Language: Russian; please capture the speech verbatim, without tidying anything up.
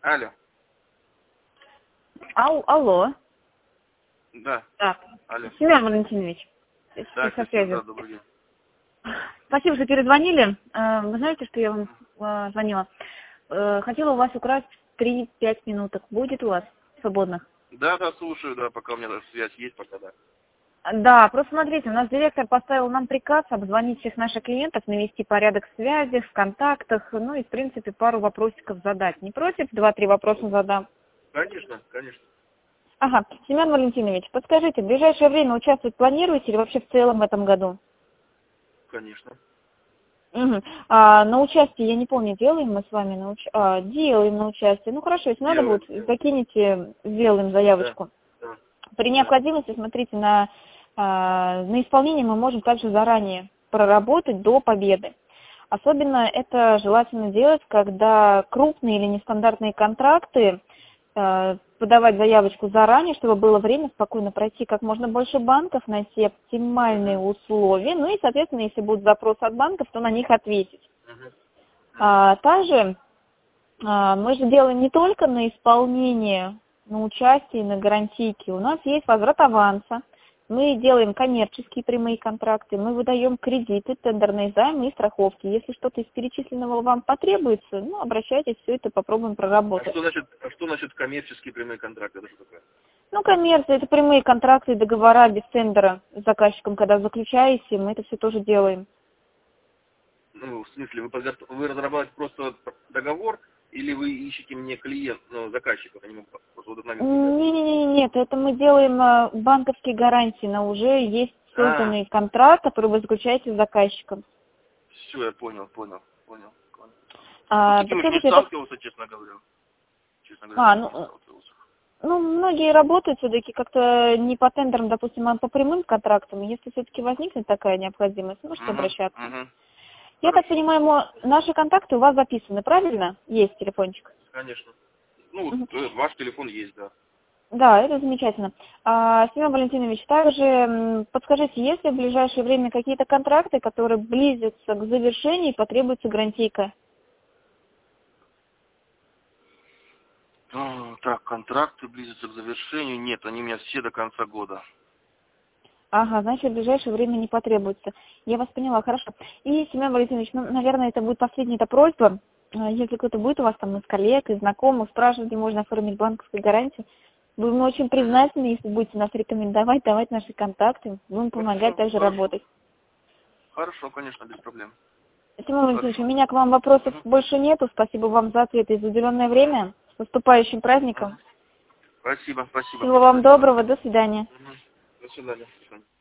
Алло. Ау, алло. Да. Так, Алло. Семен Валентинович. Да, со Кристина, связью. да, добрый день. Спасибо, что перезвонили. Э, Вы знаете, что я вам э, звонила? Э, Хотела у вас украсть три-пять минуток. Будет у вас свободных? Да, да, слушаю, да, пока у меня даже связь есть, пока да. Да, просто смотрите, у нас директор поставил нам приказ обзвонить всех наших клиентов, навести порядок в связи, в контактах, ну и, в принципе, пару вопросиков задать. Не против? Два-три вопроса задам. Конечно, конечно. Ага, Семен Валентинович, подскажите, в ближайшее время участвовать планируете или вообще в целом в этом году? Конечно. Угу. А, на участие, я не помню, делаем мы с вами на уч... а, делаем на участие. Ну хорошо, если надо Делаем, будет, делаем. закинете, сделаем Да, заявочку. да. При Да. необходимости, смотрите, на, а, на исполнение мы можем также заранее проработать до победы. Особенно это желательно делать, когда крупные или нестандартные контракты, а, подавать заявочку заранее, чтобы было время спокойно пройти как можно больше банков, найти оптимальные Угу. условия, ну и, соответственно, если будут запросы от банков, то на них ответить. Угу. А, также а, мы же делаем не только на исполнение, на участие, на гарантийки. У нас есть возврат аванса. Мы делаем коммерческие прямые контракты, мы выдаем кредиты, тендерные займы и страховки. Если что-то из перечисленного вам потребуется, ну, обращайтесь, все это попробуем А проработать. что значит, а что значит коммерческие прямые контракты? Это что такое? Ну, коммерция, это прямые контракты, договора без тендера с заказчиком, когда заключаете, мы это все тоже делаем. Ну, в смысле, вы, подго... вы разрабатываете просто договор, или вы ищете мне клиент, ну, заказчиков, они могут просто вот нами. Не-не-не, нет, это мы делаем а, банковские гарантии на уже есть А, созданный контракт, который вы заключаете с заказчиком. все, я понял, понял, понял. понял. Ну, с А, таким еще не подскажите, это... сталкивался, честно говоря. Честно говоря, с А, таким ну, не сталкивался. ну, многие работают все-таки как-то не по тендерам, допустим, а по прямым контрактам. Если все-таки возникнет такая необходимость, можете Угу, обращаться. угу. Я так Хорошо. понимаю, мо- наши контакты у вас записаны, правильно? Есть телефончик. Конечно. Ну, вот, Мгм. э, ваш телефон есть, да. Да, это замечательно. А, Семен Валентинович, также м, подскажите, есть ли в ближайшее время какие-то контракты, которые близятся к завершению и потребуется гарантийка? А, Так, контракты близятся к завершению. Нет, они у меня все до конца года. Ага, значит, в ближайшее время не потребуется. Я вас поняла, хорошо. И, Семен Валентинович, ну, наверное, это будет последняя эта просьба. А, Если кто-то будет у вас там из коллег, из знакомых, спрашивать, где можно оформить банковскую гарантию, будем очень признательны, если будете нас рекомендовать, давать наши контакты. Будем помогать Хорошо, также хорошо. работать. Хорошо, конечно, без проблем. Семен Валентинович, у Хорошо. меня к вам вопросов Мгм, больше нету. Спасибо вам за ответы и за уделенное время. С наступающим праздником. мгм. Спасибо, спасибо. Всего До вам свидания. доброго. До свидания. Мгм. До свидания. До свидания.